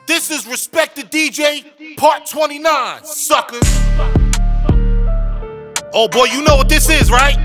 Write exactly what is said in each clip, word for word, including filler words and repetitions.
This is Respected D J, part twenty-nine, suckers. Oh boy, you know what this is, right?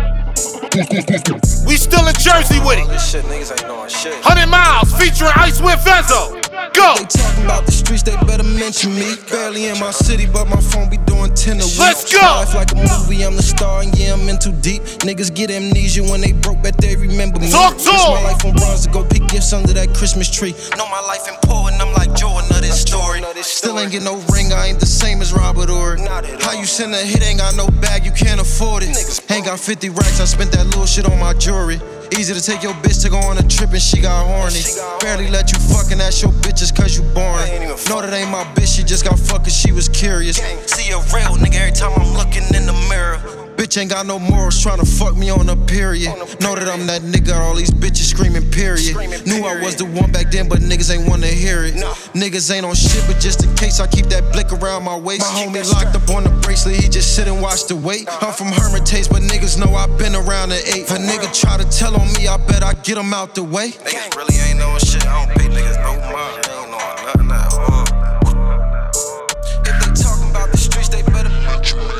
We still in Jersey with it. This shit, niggas ain't knowing shit. one hundred miles featuring Icewind Fezzo. Go. They talking about the streets, they better mention me. Barely in my city, but my phone be doing ten a week. Let's go. Life like a movie, I'm the star, and yeah, I'm in too deep. Niggas get amnesia when they broke, bet they remember me. Talk to 'em. My life on bronze to go pick gifts under that Christmas tree. Know my life important, I'm like Jordan of this story. Still ain't get no ring, I ain't the same as Robert Ory. How you send a hit, ain't got no bag, you can't afford it. Ain't got fifty racks, I spent that little shit on my jewelry. Easy to take your bitch to go on a trip and she got horny. Barely let you fucking ask your bitches cause you boring. Know that ain't my bitch, she just got fucked cause she was curious. See a real nigga every time I'm looking in the mirror. Bitch ain't got no morals tryna fuck me on a period. Know that I'm that nigga, all these bitches screaming period. Knew I was the one back then, but niggas ain't wanna hear it. Niggas ain't on shit, but just in case I keep that blick around my waist. My homie locked up on the bracelet, he just sit and watch the weight. I'm from Hermitage, but niggas know I been around the eight. If a nigga try to tell on me, I bet I get him out the way. Niggas really ain't knowing shit, I don't pay niggas no mind. They ain't knowing nothing at all. If they talking about the streets, they better mention me.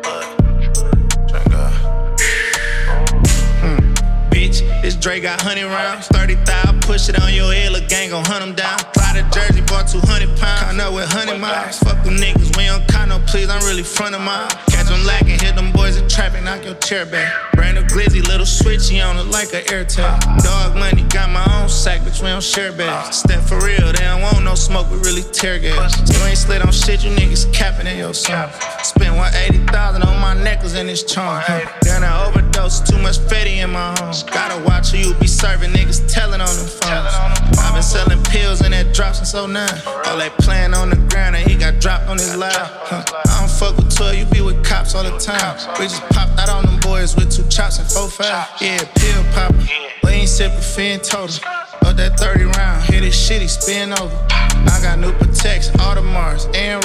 This Dre got hundred rounds, thirty thousand, push it on your head, look gang gon' hunt him down. Fly to Jersey, bought two hundred pounds, count up with hundred miles. Fuck them niggas, we don't count no please, I'm really front of mine. Catch them lacking, hit them boys in traffic, knock your chair back. Brand new glizzy, little switchy on it like a AirTag. Dog money, got my own sack, bitch, we don't share bags. Step for real, they don't want no smoke, we really tear gas. You ain't slid on shit, you niggas capping in your song. Spent one hundred eighty thousand on my necklace and this charm. Down that overdose, too much fatty in my home. Gotta watch who you be serving, niggas telling on them phones. I've been selling pills and that drops since oh nine. All that playing on the ground and he got dropped on his live. Huh. I don't fuck with twelve, you be with cops all the time. We just popped out on them boys with two chops and four five. Yeah, pill popper, we ain't sippin' fin total. Up that thirty round, hit his shit, he spin over. I got new protection, Audemars, Aaron